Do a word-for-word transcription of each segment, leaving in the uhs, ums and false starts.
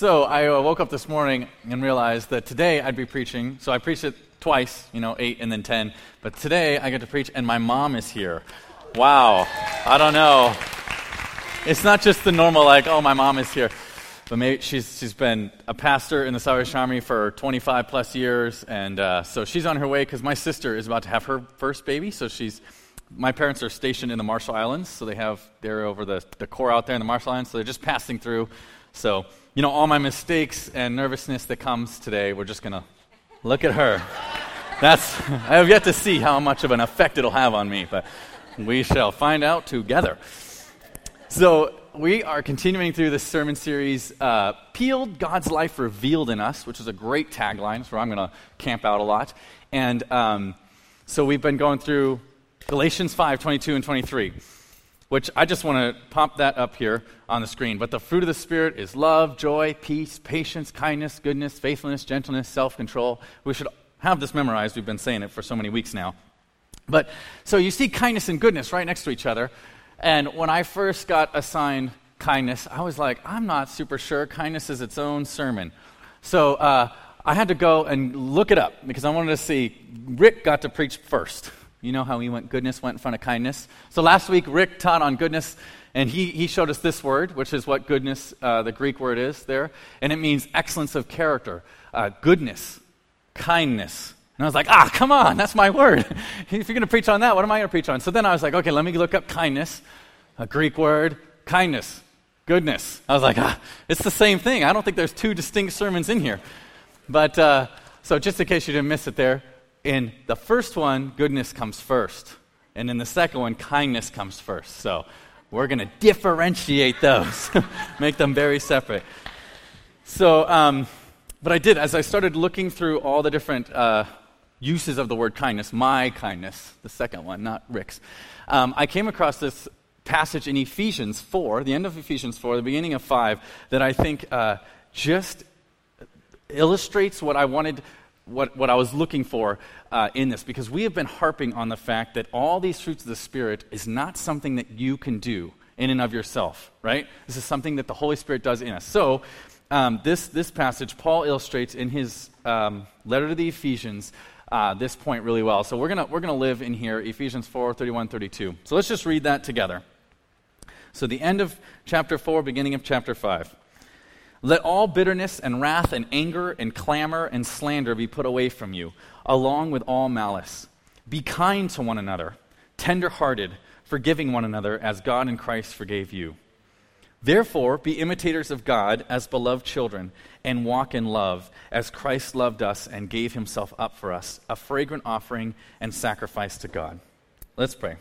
So I uh, woke up this morning and realized that today I'd be preaching. So I preached it twice, you know, eight and then ten. But today I get to preach, and my mom is here. Wow. I don't know. It's not just the normal, like, oh, my mom is here. But maybe she's she's been a pastor in the Salvation Army for twenty-five plus years, and uh, so she's on her way because my sister is about to have her first baby. So she's, my parents are stationed in the Marshall Islands, so they have, they're over the, the Corps out there in the Marshall Islands, so they're just passing through. So, you know, all my mistakes and nervousness that comes today, we're just going to look at her. That's, I have yet to see how much of an effect it'll have on me, but we shall find out together. So, we are continuing through this sermon series, uh, Peeled, God's Life Revealed in Us, which is a great tagline. It's where I'm going to camp out a lot. And um, so we've been going through Galatians five, twenty-two and twenty-three, which I just want to pop that up here on the screen. But the fruit of the Spirit is love, joy, peace, patience, kindness, goodness, faithfulness, gentleness, self-control. We should have this memorized. We've been saying it for so many weeks now. But so you see kindness and goodness right next to each other. And when I first got assigned kindness, I was like, I'm not super sure kindness is its own sermon. So uh, I had to go and look it up because I wanted to see. Rick got to preach first. You know how he went, goodness went in front of kindness. So last week, Rick taught on goodness, and he, he showed us this word, which is what goodness, uh, the Greek word is there. And it means excellence of character, uh, goodness, kindness. And I was like, ah, come on, that's my word. If you're going to preach on that, what am I going to preach on? So then I was like, okay, let me look up kindness, a Greek word, kindness, goodness. I was like, ah, it's the same thing. I don't think there's two distinct sermons in here. But, uh, so just in case you didn't miss it there, in the first one, goodness comes first. And in the second one, kindness comes first. So we're going to differentiate those, make them very separate. So, um, but I did, as I started looking through all the different uh, uses of the word kindness, my kindness, the second one, not Rick's, um, I came across this passage in Ephesians four, the end of Ephesians four, the beginning of five, that I think uh, just illustrates what I wanted, what, what I was looking for uh, in this, because we have been harping on the fact that all these fruits of the Spirit is not something that you can do in and of yourself, right? This is something that the Holy Spirit does in us. So, Um, this this passage, Paul illustrates in his um, letter to the Ephesians uh, this point really well. So we're gonna we're gonna live in here, Ephesians four, thirty-one, thirty-two. So let's just read that together. So the end of chapter four, beginning of chapter five. Let all bitterness and wrath and anger and clamor and slander be put away from you, along with all malice. Be kind to one another, tender-hearted, forgiving one another, as God in Christ forgave you. Therefore, be imitators of God as beloved children, and walk in love, as Christ loved us and gave himself up for us, a fragrant offering and sacrifice to God. Let's pray.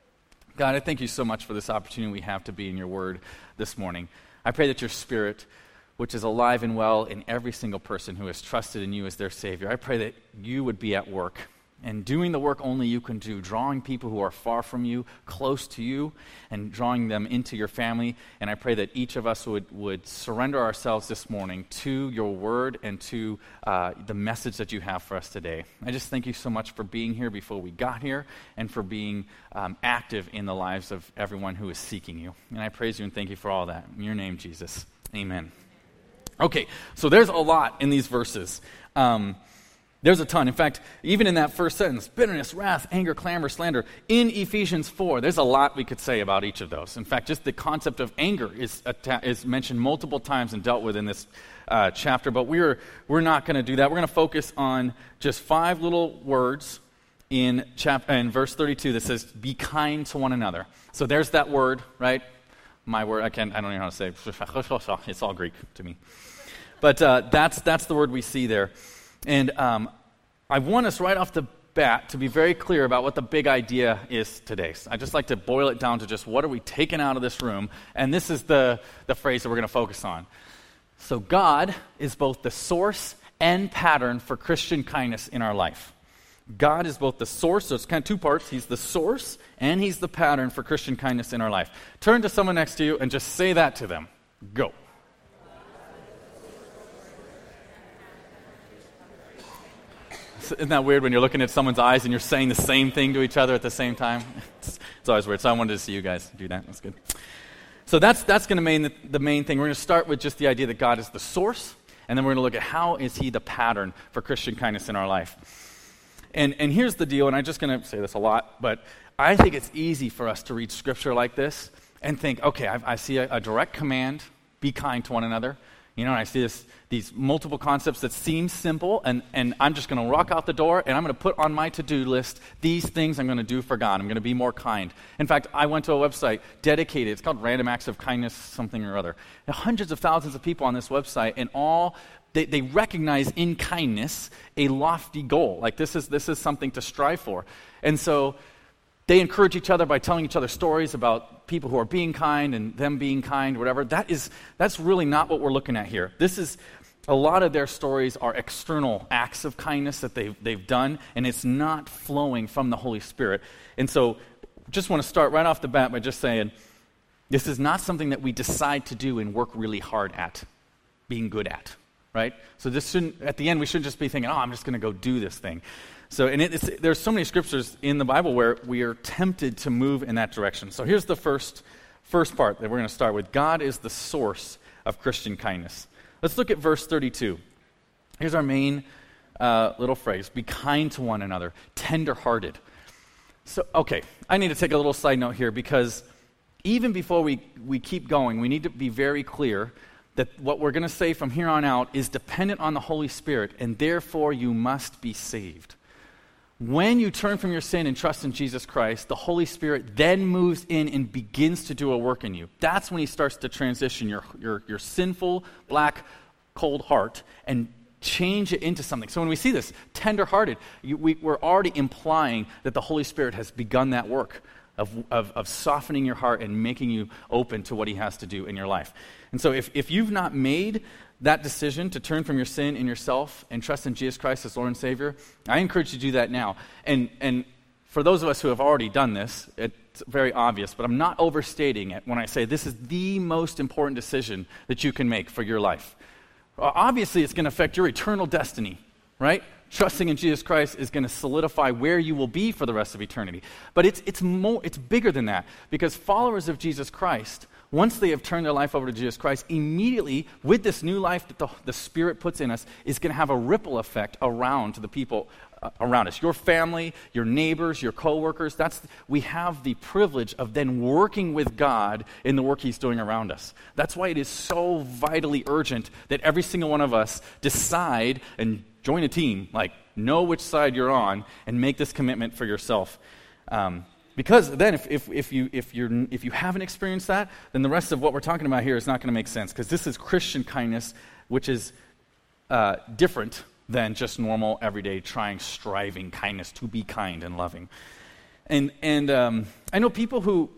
God, I thank you so much for this opportunity we have to be in your word this morning. I pray that your Spirit, which is alive and well in every single person who has trusted in you as their Savior, I pray that you would be at work and doing the work only you can do, drawing people who are far from you, close to you, and drawing them into your family. And I pray that each of us would, would surrender ourselves this morning to your word and to uh, the message that you have for us today. I just thank you so much for being here before we got here and for being um, active in the lives of everyone who is seeking you. And I praise you and thank you for all that. In your name, Jesus. Amen. Okay, so there's a lot in these verses. Um There's a ton. In fact, even in that first sentence, bitterness, wrath, anger, clamor, slander, in Ephesians four, there's a lot we could say about each of those. In fact, just the concept of anger is atta- is mentioned multiple times and dealt with in this uh, chapter, but we're we're not going to do that. We're going to focus on just five little words in chap- in verse thirty-two that says, be kind to one another. So there's that word, right? My word, I can't, I don't even know how to say it. It's all Greek to me. But uh, that's that's the word we see there. And um, I want us right off the bat to be very clear about what the big idea is today. So I just like to boil it down to just what are we taking out of this room, and this is the, the phrase that we're going to focus on. So God is both the source and pattern for Christian kindness in our life. God is both the source, so it's kind of two parts. He's the source, and he's the pattern for Christian kindness in our life. Turn to someone next to you and just say that to them. Go. Isn't that weird when you're looking at someone's eyes and you're saying the same thing to each other at the same time? It's, it's always weird. So I wanted to see you guys do that. That's good. So that's that's going to main the, the main thing. We're going to start with just the idea that God is the source, and then we're going to look at how is he the pattern for Christian kindness in our life. And and here's the deal, and I'm just going to say this a lot, but I think it's easy for us to read Scripture like this and think, okay, I, I see a, a direct command, be kind to one another. You know, and I see this, these multiple concepts that seem simple, and, and I'm just going to walk out the door, and I'm going to put on my to-do list these things I'm going to do for God. I'm going to be more kind. In fact, I went to a website dedicated. It's called Random Acts of Kindness something or other. There are hundreds of thousands of people on this website, and all they, they recognize in kindness a lofty goal. Like this is this is something to strive for. And so they encourage each other by telling each other stories about people who are being kind and them being kind, whatever. That is, that's really not what we're looking at here. This is, a lot of their stories are external acts of kindness that they've, they've done, and it's not flowing from the Holy Spirit. And so just want to start right off the bat by just saying, this is not something that we decide to do and work really hard at, being good at, right? So this shouldn't, at the end, we shouldn't just be thinking, oh, I'm just going to go do this thing. So, and it, it's, there's so many scriptures in the Bible where we are tempted to move in that direction. So here's the first first part that we're going to start with. God is the source of Christian kindness. Let's look at verse thirty-two. Here's our main uh, little phrase: be kind to one another, tender-hearted. So, okay, I need to take a little side note here, because even before we, we keep going, we need to be very clear that what we're going to say from here on out is dependent on the Holy Spirit, and therefore you must be saved. When you turn from your sin and trust in Jesus Christ, the Holy Spirit then moves in and begins to do a work in you. That's when he starts to transition your, your, your sinful, black, cold heart and change it into something. So when we see this, tender-hearted, you, we, we're already implying that the Holy Spirit has begun that work of, of, of softening your heart and making you open to what he has to do in your life. And so if, if you've not made that decision to turn from your sin in yourself and trust in Jesus Christ as Lord and Savior, I encourage you to do that now. And and for those of us who have already done this, it's very obvious, but I'm not overstating it when I say this is the most important decision that you can make for your life. Obviously, it's going to affect your eternal destiny, right? Trusting in Jesus Christ is going to solidify where you will be for the rest of eternity. But it's it's more it's bigger than that, because followers of Jesus Christ, once they have turned their life over to Jesus Christ, immediately, with this new life that the, the Spirit puts in us, is going to have a ripple effect around to the people uh, around us. Your family, your neighbors, your coworkers, that's, we have the privilege of then working with God in the work he's doing around us. That's why it is so vitally urgent that every single one of us decide and join a team, like know which side you're on, and make this commitment for yourself. Um, Because then, if if if you if you're if you haven't experienced that, then the rest of what we're talking about here is not going to make sense. Because this is Christian kindness, which is uh, different than just normal, everyday, trying, striving kindness to be kind and loving. And and um, I know people who,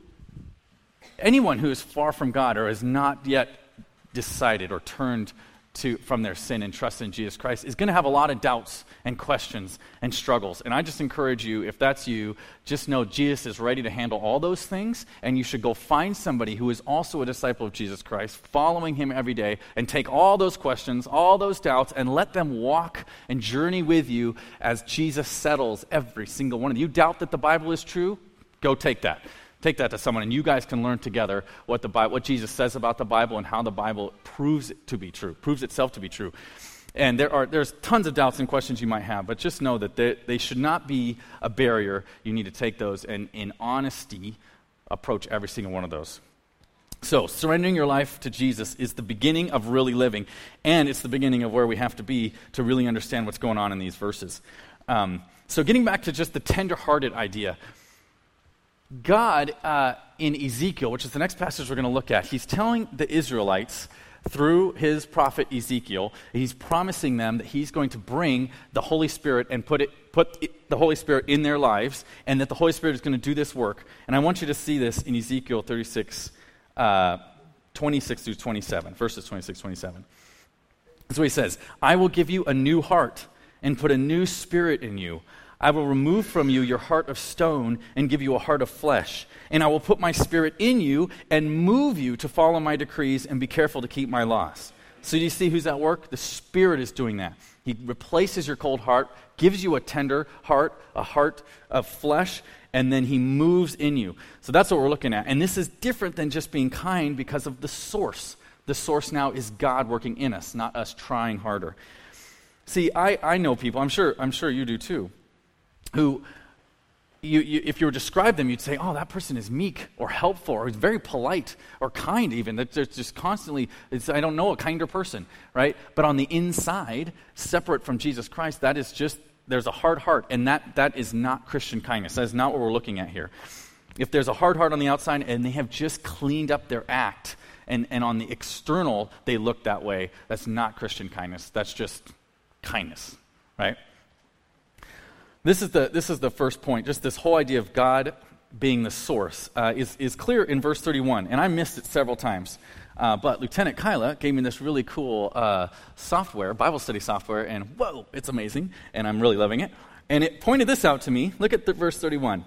anyone who is far from God or has not yet decided or turned to from their sin and trust in Jesus Christ is going to have a lot of doubts and questions and struggles. And I just encourage you, if that's you, just know Jesus is ready to handle all those things, and you should go find somebody who is also a disciple of Jesus Christ, following him every day, and take all those questions, all those doubts, and let them walk and journey with you as Jesus settles every single one of you. You doubt that the Bible is true? Go take that. Take that to someone, and you guys can learn together what the Bible, what Jesus says about the Bible, and how the Bible proves it to be true, proves itself to be true. And there are there's tons of doubts and questions you might have, but just know that they, they should not be a barrier. You need to take those and, in honesty, approach every single one of those. So, surrendering your life to Jesus is the beginning of really living, and it's the beginning of where we have to be to really understand what's going on in these verses. Um, so, getting back to just the tender-hearted idea. God, uh, in Ezekiel, which is the next passage we're going to look at, he's telling the Israelites through his prophet Ezekiel, he's promising them that he's going to bring the Holy Spirit and put it, put it, the Holy Spirit in their lives, and that the Holy Spirit is going to do this work. And I want you to see this in Ezekiel thirty-six, uh, twenty-six through twenty-seven, verses twenty-six, twenty-seven. So he says, I will give you a new heart and put a new spirit in you. I will remove from you your heart of stone and give you a heart of flesh. And I will put my spirit in you and move you to follow my decrees and be careful to keep my laws. So do you see who's at work? The Spirit is doing that. He replaces your cold heart, gives you a tender heart, a heart of flesh, and then he moves in you. So that's what we're looking at. And this is different than just being kind because of the source. The source now is God working in us, not us trying harder. See, I, I know people, I'm sure I'm sure you do too, who, you, you, if you were to describe them, you'd say, oh, that person is meek or helpful or very polite or kind even. They're just constantly, it's, I don't know a kinder person, right? But on the inside, separate from Jesus Christ, that is just, there's a hard heart, and that that is not Christian kindness. That is not what we're looking at here. If there's a hard heart on the outside and they have just cleaned up their act, and, and on the external they look that way, that's not Christian kindness. That's just kindness, right? This is the this is the first point. Just this whole idea of God being the source uh, is is clear in verse thirty-one, and I missed it several times. Uh, but Lieutenant Kyla gave me this really cool uh, software, Bible study software, and whoa, it's amazing, and I'm really loving it. And it pointed this out to me. Look at the verse thirty-one.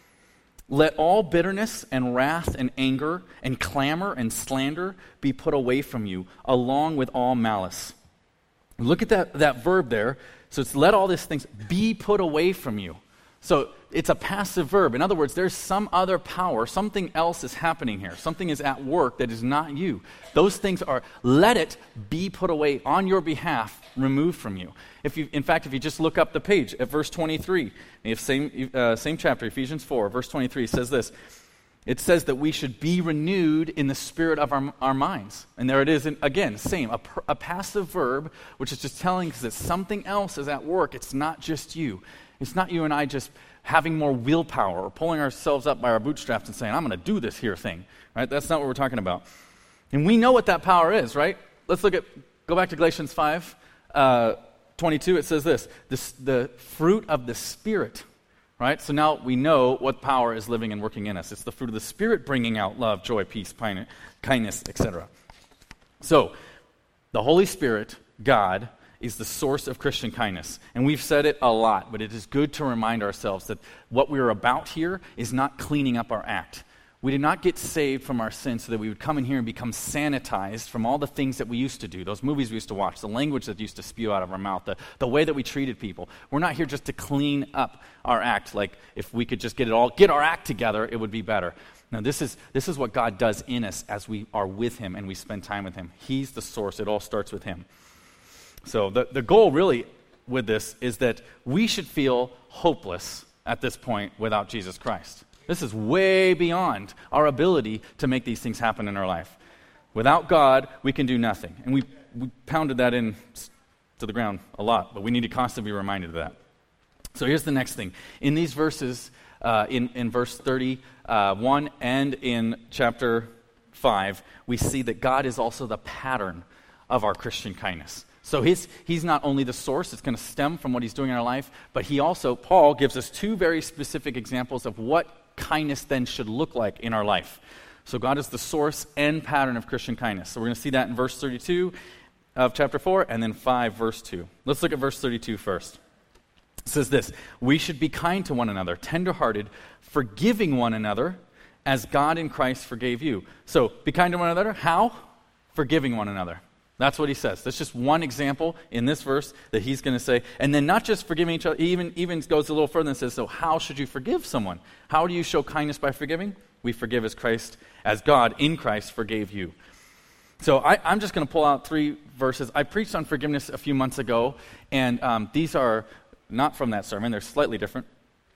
Let all bitterness and wrath and anger and clamor and slander be put away from you, along with all malice. Look at that, that verb there. So it's let all these things be put away from you. So it's a passive verb. In other words, there's some other power, something else is happening here. Something is at work that is not you. Those things are, let it be put away on your behalf, removed from you. If you, in fact, if you just look up the page at verse twenty-three, if same, uh, same chapter, Ephesians four, verse twenty-three says this. It says that we should be renewed in the spirit of our, our minds. And there it is, in, again, same, a, a passive verb, which is just telling us that something else is at work. It's not just you. It's not you and I just having more willpower or pulling ourselves up by our bootstraps and saying, I'm going to do this here thing. Right? That's not what we're talking about. And we know what that power is, right? Let's look at, go back to Galatians five, uh, twenty-two. It says this, this, the fruit of the Spirit. Right? So now we know what power is living and working in us. It's the fruit of the Spirit bringing out love, joy, peace, kindness, et cetera. So, the Holy Spirit, God, is the source of Christian kindness. And we've said it a lot, but it is good to remind ourselves that what we're about here is not cleaning up our act. We did not get saved from our sins so that we would come in here and become sanitized from all the things that we used to do, those movies we used to watch, the language that used to spew out of our mouth, the, the way that we treated people. We're not here just to clean up our act. Like if we could just get it all, get our act together, it would be better. Now this is this is what God does in us as we are with Him and we spend time with Him. He's the source. It all starts with Him. So the, the goal really with this is that we should feel hopeless at this point without Jesus Christ. This is way beyond our ability to make these things happen in our life. Without God, we can do nothing. And we, we pounded that in to the ground a lot, but we need to constantly be reminded of that. So here's the next thing. In these verses, uh, in, in verse thirty-one and in chapter five, we see that God is also the pattern of our Christian kindness. So his, he's not only the source, it's going to stem from what he's doing in our life, but he also, Paul gives us two very specific examples of what kindness then should look like in our life. So God is the source and pattern of Christian kindness. So we're going to see that in verse thirty-two of chapter four, and then five, verse two. Let's look at verse thirty-two first. It says this, we should be kind to one another, tenderhearted, forgiving one another, as God in Christ forgave you. So be kind to one another. How? Forgiving one another. That's what he says. That's just one example in this verse that he's going to say. And then not just forgiving each other, he even, even goes a little further and says, so how should you forgive someone? How do you show kindness by forgiving? We forgive as Christ, as God in Christ forgave you. So I, I'm just going to pull out three verses. I preached on forgiveness a few months ago, and um, these are not from that sermon. They're slightly different.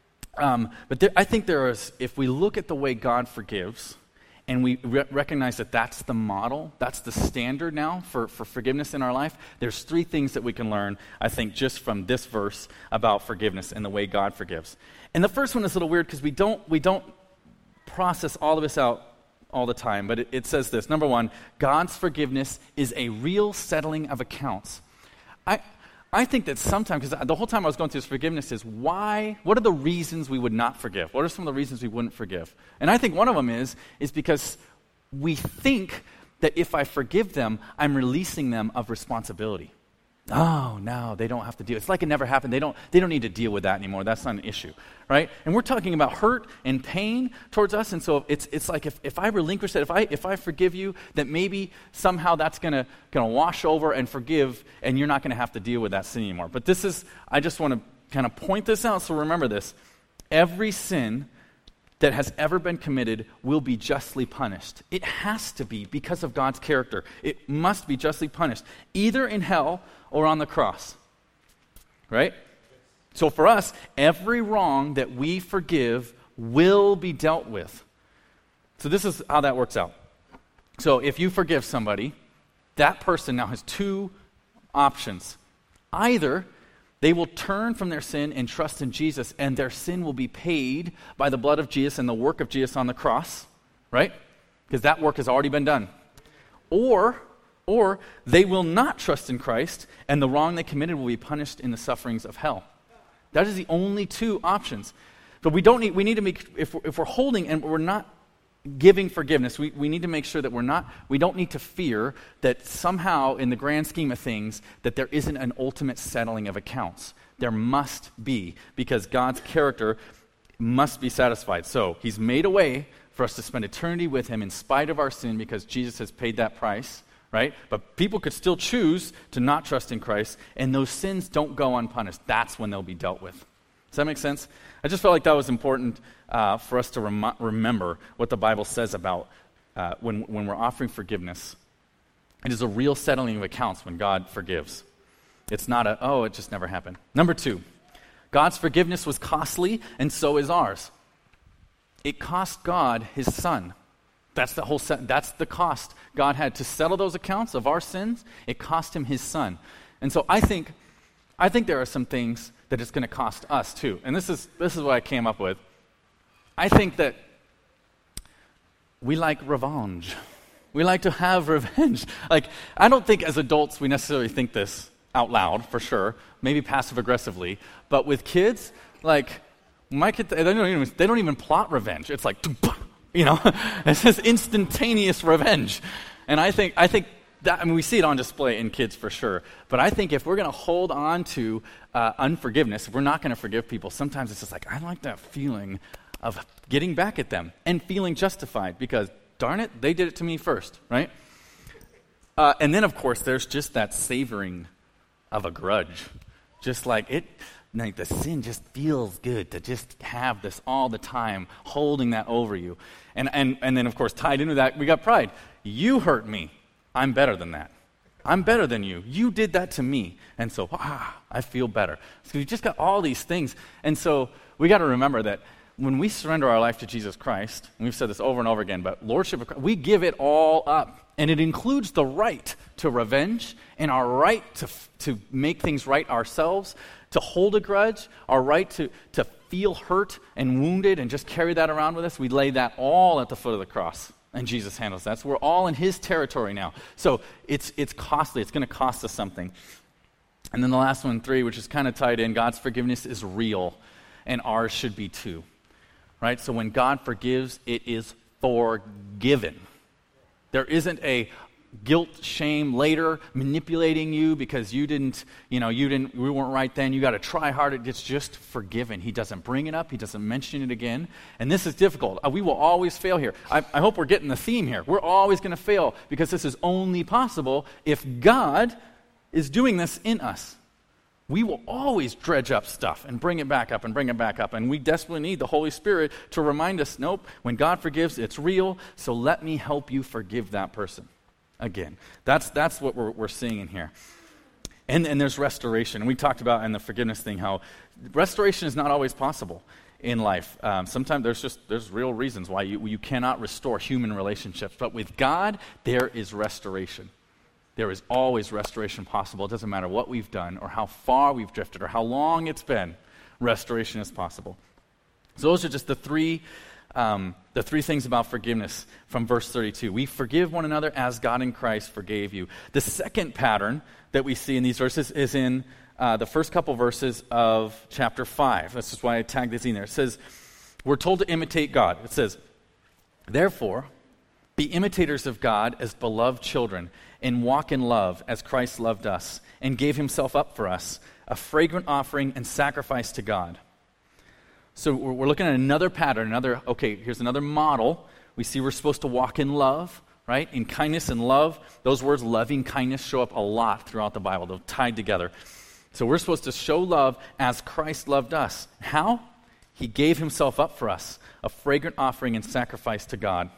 Um, but there, I think there is, if we look at the way God forgives, and we re- recognize that that's the model, that's the standard now for, for forgiveness in our life, there's three things that we can learn, I think, just from this verse about forgiveness and the way God forgives. And the first one is a little weird because we don't we don't process all of this out all the time, but it, it says this. Number one, God's forgiveness is a real settling of accounts. I I think that sometimes, because the whole time I was going through this forgiveness is why, what are the reasons we would not forgive? What are some of the reasons we wouldn't forgive? And I think one of them is, is because we think that if I forgive them, I'm releasing them of responsibility. Oh, no, they don't have to deal. It's like it never happened. They don't, they don't need to deal with that anymore. That's not an issue, right? And we're talking about hurt and pain towards us. And so it's it's like if, if I relinquish that, if I if I forgive you, that maybe somehow that's gonna gonna wash over and forgive, and you're not gonna have to deal with that sin anymore. But this is, I just want to kind of point this out. So remember this: every sin that has ever been committed will be justly punished. It has to be because of God's character. It must be justly punished, either in hell or on the cross, right? So for us, every wrong that we forgive will be dealt with. So this is how that works out. So if you forgive somebody, that person now has two options. Either they will turn from their sin and trust in Jesus, and their sin will be paid by the blood of Jesus and the work of Jesus on the cross, right? Because that work has already been done. Or Or they will not trust in Christ, and the wrong they committed will be punished in the sufferings of hell. That is the only two options. But we don't need, we need to make, if we're, if we're holding and we're not giving forgiveness, we, we need to make sure that we're not, we don't need to fear that somehow in the grand scheme of things, that there isn't an ultimate settling of accounts. There must be, because God's character must be satisfied. So he's made a way for us to spend eternity with him in spite of our sin, because Jesus has paid that price. Right? But people could still choose to not trust in Christ, and those sins don't go unpunished. That's when they'll be dealt with. Does that make sense? I just felt like that was important uh, for us to rem- remember what the Bible says about uh, when, when we're offering forgiveness. It is a real settling of accounts when God forgives. It's not a, oh, it just never happened. Number two, God's forgiveness was costly, and so is ours. It cost God his son. That's the whole set, that's the cost God had to settle those accounts of our sins. It cost him his son. And so I think I think there are some things that it's going to cost us too. And this is this is what I came up with. I think that we like revenge. We like to have revenge. Like, I don't think as adults we necessarily think this out loud, for sure. Maybe passive aggressively. But with kids, like my kids, they don't even, they don't even plot revenge. It's like, you know, it's just instantaneous revenge. And I think I think that, I mean, we see it on display in kids for sure. But I think if we're going to hold on to uh, unforgiveness, if we're not going to forgive people, sometimes it's just like, I like that feeling of getting back at them and feeling justified because, darn it, they did it to me first, right? Uh, and then, of course, there's just that savoring of a grudge. Just like it... Like the sin just feels good to just have this all the time, holding that over you. And and and then, of course, tied into that, we got pride. You hurt me. I'm better than that. I'm better than you. You did that to me. And so, ah, I feel better. So we just got all these things. And so we got to remember that when we surrender our life to Jesus Christ, and we've said this over and over again, but Lordship of Christ, we give it all up. And it includes the right to revenge and our right to to make things right ourselves, to hold a grudge, our right to, to feel hurt and wounded and just carry that around with us. We lay that all at the foot of the cross, and Jesus handles that. So we're all in his territory now. So it's it's costly. It's going to cost us something. And then the last one, three, which is kind of tied in, God's forgiveness is real, and ours should be too. Right? So when God forgives, it is forgiven. There isn't a guilt, shame later manipulating you because you didn't, you know, you didn't, we weren't right then. You got to try hard. It's just forgiven. He doesn't bring it up. He doesn't mention it again. And this is difficult. Uh, we will always fail here. I, I hope we're getting the theme here. We're always going to fail because this is only possible if God is doing this in us. We will always dredge up stuff and bring it back up and bring it back up. And we desperately need the Holy Spirit to remind us, nope, when God forgives, it's real. So let me help you forgive that person. Again, that's that's what we're we're seeing in here. And and there's restoration. And we talked about in the forgiveness thing how restoration is not always possible in life. Um, sometimes there's just there's real reasons why you you cannot restore human relationships. But with God, there is restoration. There is always restoration possible. It doesn't matter what we've done or how far we've drifted or how long it's been. Restoration is possible. So those are just the three Um, the three things about forgiveness from verse thirty-two. We forgive one another as God in Christ forgave you. The second pattern that we see in these verses is in uh, the first couple verses of chapter five. That's just why I tagged this in there. It says, we're told to imitate God. It says, therefore, be imitators of God as beloved children, and walk in love as Christ loved us and gave himself up for us, a fragrant offering and sacrifice to God. So we're looking at another pattern, another, okay, here's another model. We see we're supposed to walk in love, right? In kindness and love. Those words, loving kindness, show up a lot throughout the Bible. They're tied together. So we're supposed to show love as Christ loved us. How? He gave himself up for us, a fragrant offering and sacrifice to God.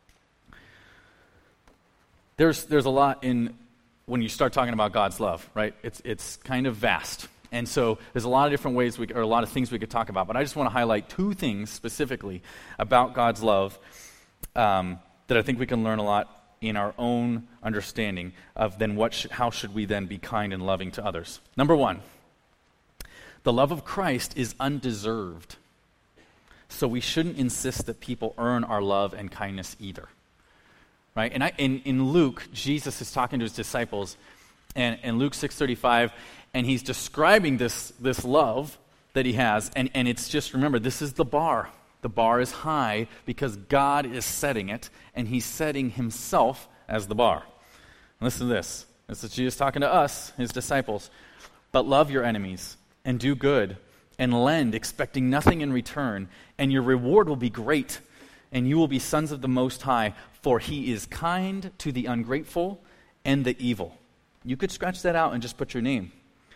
There's there's a lot in when you start talking about God's love, right? It's it's kind of vast. And so there's a lot of different ways, we, or a lot of things we could talk about. But I just want to highlight two things specifically about God's love um, that I think we can learn a lot in our own understanding of then what sh- how should we then be kind and loving to others. Number one, the love of Christ is undeserved. So we shouldn't insist that people earn our love and kindness either. Right? And I, in, in Luke, Jesus is talking to his disciples, and in Luke six thirty-five, and he's describing this, this love that he has, and, and it's just, remember, this is the bar. The bar is high because God is setting it, and he's setting himself as the bar. Listen to this. This is Jesus talking to us, his disciples. But love your enemies, and do good, and lend, expecting nothing in return, and your reward will be great, and you will be sons of the Most High, for he is kind to the ungrateful and the evil. You could scratch that out and just put your name.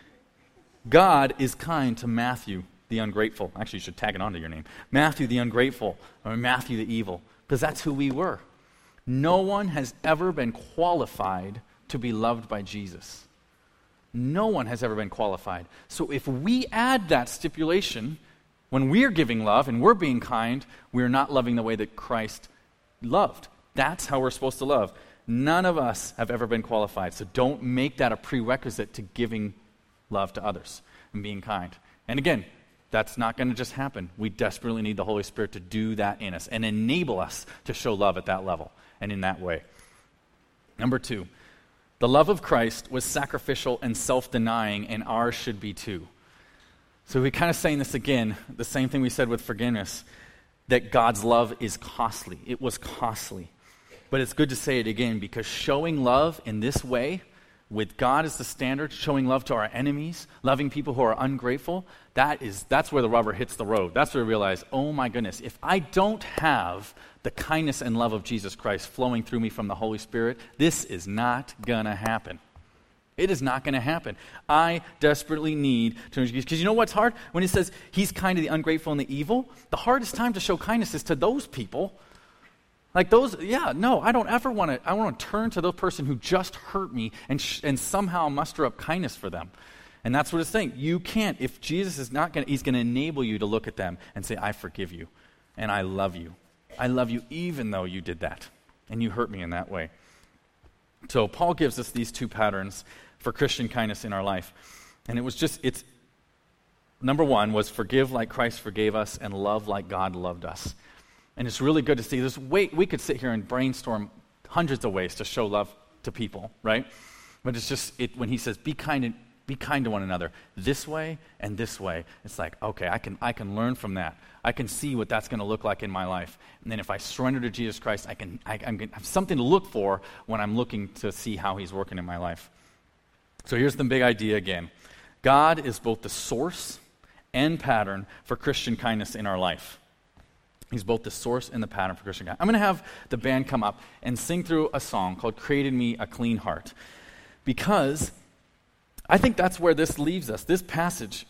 God is kind to Matthew, the ungrateful. Actually, you should tag it onto your name. Matthew, the ungrateful, or Matthew, the evil, because that's who we were. No one has ever been qualified to be loved by Jesus. No one has ever been qualified. So if we add that stipulation, when we're giving love and we're being kind, we're not loving the way that Christ loved. That's how we're supposed to love. None of us have ever been qualified, so don't make that a prerequisite to giving love to others and being kind. And again, that's not going to just happen. We desperately need the Holy Spirit to do that in us and enable us to show love at that level and in that way. Number two, the love of Christ was sacrificial and self-denying, and ours should be too. So we're kind of saying this again, the same thing we said with forgiveness, that God's love is costly. It was costly. But it's good to say it again, because showing love in this way, with God as the standard, showing love to our enemies, loving people who are ungrateful, that is that's where the rubber hits the road. That's where we realize, oh my goodness, if I don't have the kindness and love of Jesus Christ flowing through me from the Holy Spirit, this is not going to happen. It is not going to happen. I desperately need to, because you know what's hard? When it says he's kind to the ungrateful and the evil, the hardest time to show kindness is to those people. Like those, yeah, no, I don't ever want to, I want to turn to the person who just hurt me and sh- and somehow muster up kindness for them. And that's what it's saying. You can't, if Jesus is not going to, he's going to enable you to look at them and say, I forgive you and I love you. I love you even though you did that and you hurt me in that way. So Paul gives us these two patterns for Christian kindness in our life. And it was just, it's, number one was forgive like Christ forgave us and love like God loved us. And it's really good to see this. Way, we could sit here and brainstorm hundreds of ways to show love to people, right? But it's just, it, when he says, be kind and be kind to one another, this way and this way, it's like, okay, I can I can learn from that. I can see what that's going to look like in my life. And then if I surrender to Jesus Christ, I can I, I'm gonna have something to look for when I'm looking to see how he's working in my life. So here's the big idea again. God is both the source and pattern for Christian kindness in our life. He's both the source and the pattern for Christian kindness. I'm going to have the band come up and sing through a song called Create in Me a Clean Heart, because I think that's where this leaves us. This passage,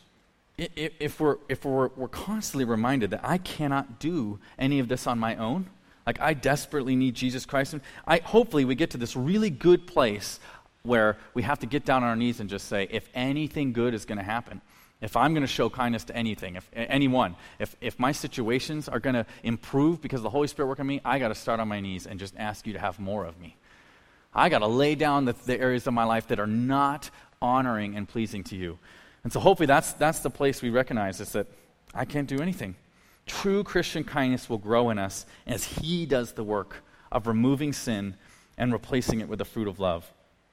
if we're if we're, we're constantly reminded that I cannot do any of this on my own, like I desperately need Jesus Christ, and I hopefully we get to this really good place where we have to get down on our knees and just say, if anything good is going to happen, if I'm going to show kindness to anything, if anyone, if if my situations are going to improve because of the Holy Spirit working in me, I got to start on my knees and just ask you to have more of me. I got to lay down the, the areas of my life that are not honoring and pleasing to you. And so hopefully that's that's the place we recognize, is that I can't do anything. True Christian kindness will grow in us as he does the work of removing sin and replacing it with the fruit of love.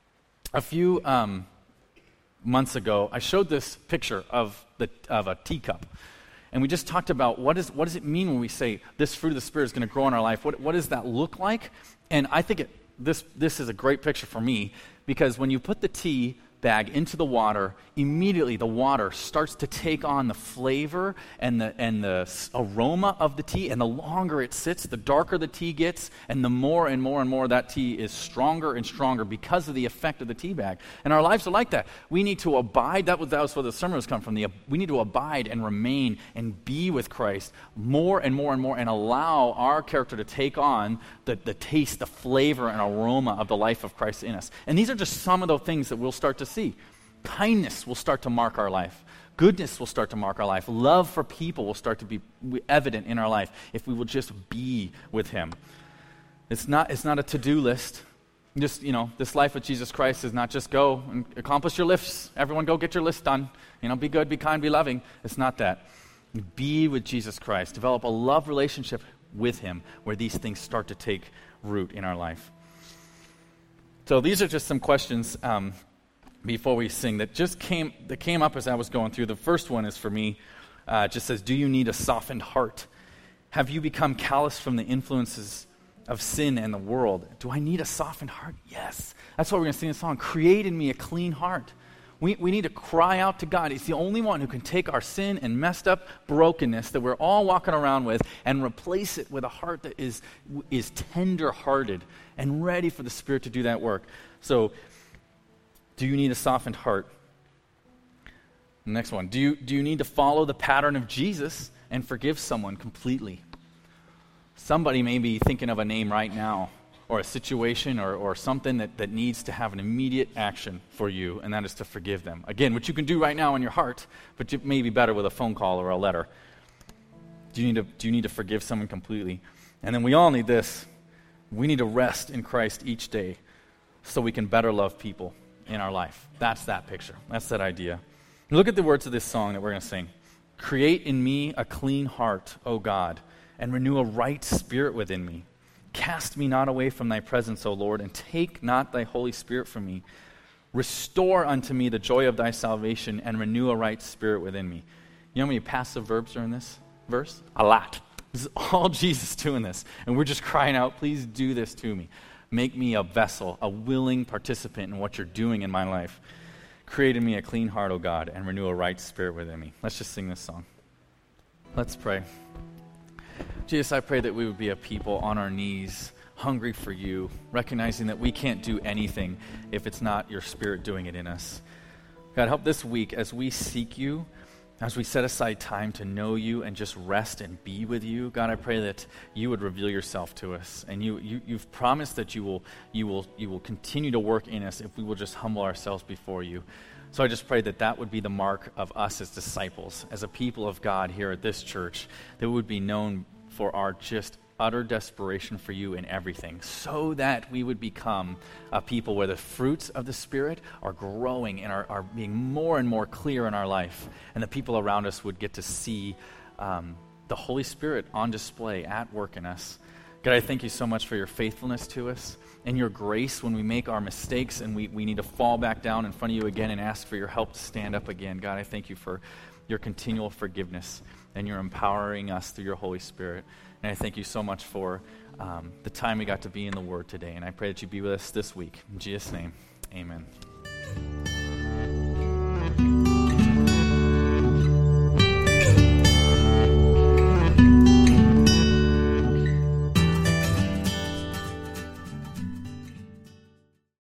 A few um, months ago, I showed this picture of the of a teacup. And we just talked about what is what does it mean when we say this fruit of the Spirit is going to grow in our life? What what does that look like? And I think it this, this is a great picture for me, because when you put the tea bag into the water, immediately the water starts to take on the flavor and the and the aroma of the tea, and the longer it sits, the darker the tea gets, and the more and more and more that tea is stronger and stronger because of the effect of the tea bag. And our lives are like that. We need to abide. That was, that was where the sermon was coming from. The, we need to abide and remain and be with Christ more and more and more, and allow our character to take on the, the taste, the flavor, and aroma of the life of Christ in us. And these are just some of the things that we'll start to see. Kindness will start to mark our life. Goodness will start to mark our life. Love for people will start to be evident in our life if we will just be with him. It's not, it's not a to-do list. Just, you know, this life with Jesus Christ is not just go and accomplish your lists. Everyone go get your list done. You know, be good, be kind, be loving. It's not that. Be with Jesus Christ. Develop a love relationship with him where these things start to take root in our life. So these are just some questions um, before we sing that just came that came up as I was going through. The first one is for me, uh, just says, do you need a softened heart? Have you become callous from the influences of sin and the world? Do I need a softened heart? Yes. That's why we're going to sing the song, Create in Me a Clean Heart. We, we need to cry out to God. He's the only one who can take our sin and messed up brokenness that we're all walking around with and replace it with a heart that is, is tender-hearted and ready for the Spirit to do that work. So, do you need a softened heart? Next one. Do you, do you need to follow the pattern of Jesus and forgive someone completely? Somebody may be thinking of a name right now, or a situation, or, or something that, that needs to have an immediate action for you, and that is to forgive them. Again, what you can do right now in your heart, but it may be better with a phone call or a letter. Do you need to, do you need to forgive someone completely? And then we all need this. We need to rest in Christ each day so we can better love people in our life. That's that picture. That's that idea. Look at the words of this song that we're going to sing. Create in me a clean heart, O God, and renew a right spirit within me. Cast me not away from thy presence, O Lord, and take not thy Holy Spirit from me. Restore unto me the joy of thy salvation, and renew a right spirit within me. You know how many passive verbs are in this verse? A lot. This is all Jesus doing this. And we're just crying out, please do this to me. Make me a vessel, a willing participant in what you're doing in my life. Create in me a clean heart, O God, and renew a right spirit within me. Let's just sing this song. Let's pray. Jesus, I pray that we would be a people on our knees, hungry for you, recognizing that we can't do anything if it's not your Spirit doing it in us. God, help this week as we seek you, as we set aside time to know you and just rest and be with you. God, I pray that you would reveal yourself to us, and you, you you've promised that you will you will you will continue to work in us if we will just humble ourselves before you. So I just pray that that would be the mark of us as disciples, as a people of God here at this church, that we would be known for our just utter desperation for you in everything, so that we would become a people where the fruits of the Spirit are growing and are, are being more and more clear in our life, and the people around us would get to see um, the Holy Spirit on display at work in us. God, I thank you so much for your faithfulness to us and your grace when we make our mistakes and we, we need to fall back down in front of you again and ask for your help to stand up again. God, I thank you for your continual forgiveness and your empowering us through your Holy Spirit. And I thank you so much for um, the time we got to be in the Word today. And I pray that you be with us this week. In Jesus' name, amen.